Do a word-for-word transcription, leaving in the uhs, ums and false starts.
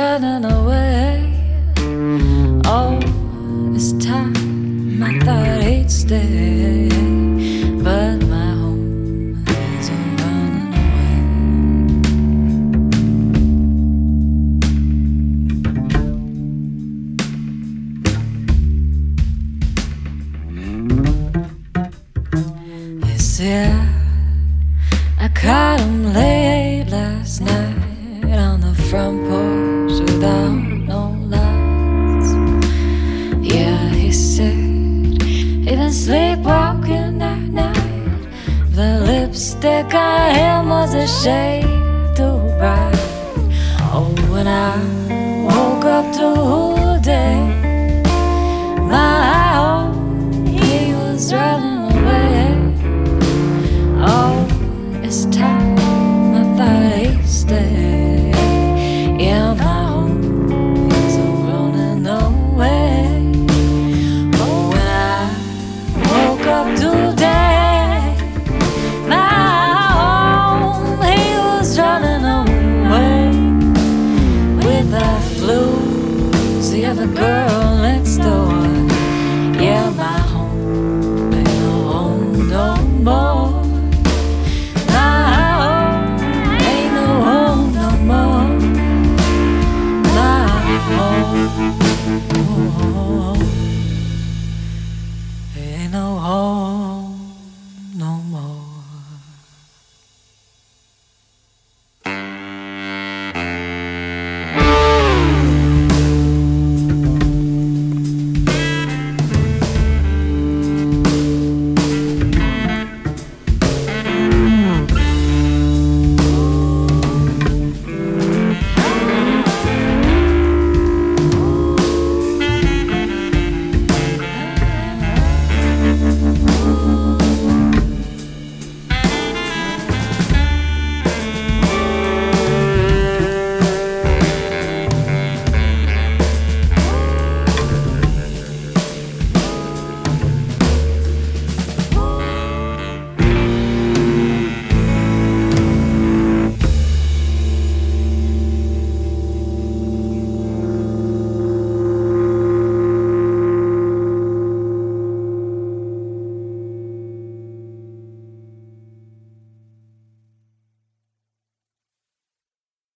running away. All this time I thought he'd stay, but my home is a running away. You see, I, I caught him late last night on the front porch without no lights. Yeah, he said he'd been sleepwalking that night. The lipstick on him was a shade too bright. Oh, when I woke up to